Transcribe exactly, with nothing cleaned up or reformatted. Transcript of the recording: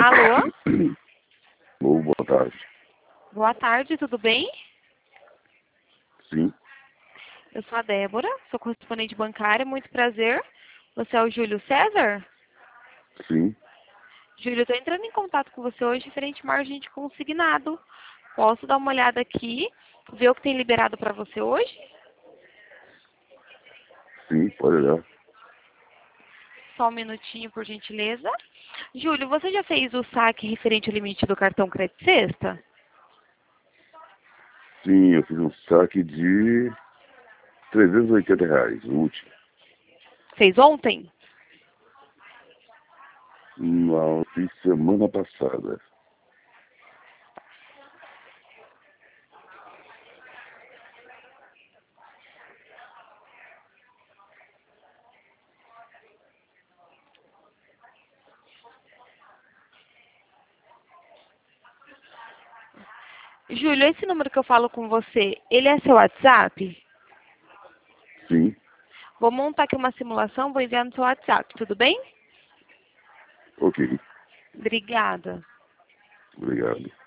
Alô? Ô, boa tarde. Boa tarde, tudo bem? Sim, Eu sou a Débora, sou correspondente bancária, muito prazer. Você é o Júlio César? sim, Júlio, eu estou entrando em contato com você hoje referente margem de consignado. Posso dar uma olhada aqui, ver o que tem liberado para você hoje? sim, pode olhar. Só um minutinho, por gentileza. Júlio, você já fez o saque referente ao limite do cartão Crédito Sexta? Sim, eu fiz um saque de trezentos e oitenta reais, o último. Fez ontem? Não, fiz semana passada. Júlio, esse número que eu falo com você, ele é seu WhatsApp? Sim, Vou montar aqui uma simulação, vou enviar no seu WhatsApp, tudo bem? ok, Obrigada. obrigado.